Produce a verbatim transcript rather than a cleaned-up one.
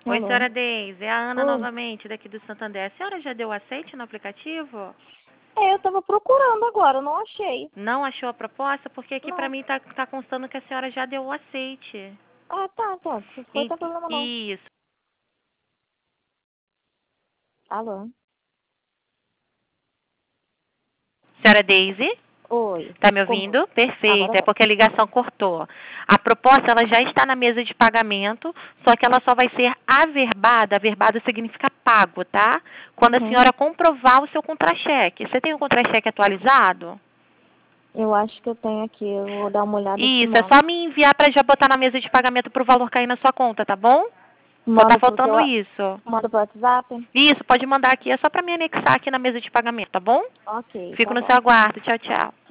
Oi, Alô? senhora Deise, é a Ana Oi. novamente, daqui do Santander. A senhora já deu aceite no aplicativo? É, eu tava procurando agora, eu não achei. Não achou a proposta? Porque aqui pra Não. mim tá, tá constando que a senhora já deu o aceite. Ah, tá, tá. Se for, E, não tem problema não. isso. Alô? Senhora Deise? Oi. Tá me Como? ouvindo? Perfeito, Agora é vai. porque a ligação cortou. A proposta, ela já está na mesa de pagamento, só que ela só vai ser averbada. Averbada significa pago, tá? Quando a Uhum. senhora comprovar o seu contra-cheque. Você tem o contra-cheque atualizado? Eu acho que eu tenho aqui, eu vou dar uma olhada e te Isso, é mando. só me enviar para já botar na mesa de pagamento para o valor cair na sua conta, tá bom? Só tá Manda pro seu... faltando isso. Manda pro WhatsApp? Isso, pode mandar aqui, é só para me anexar aqui na mesa de pagamento, tá bom? Ok, Fico tá no seu bom. aguardo. Tchau, tchau.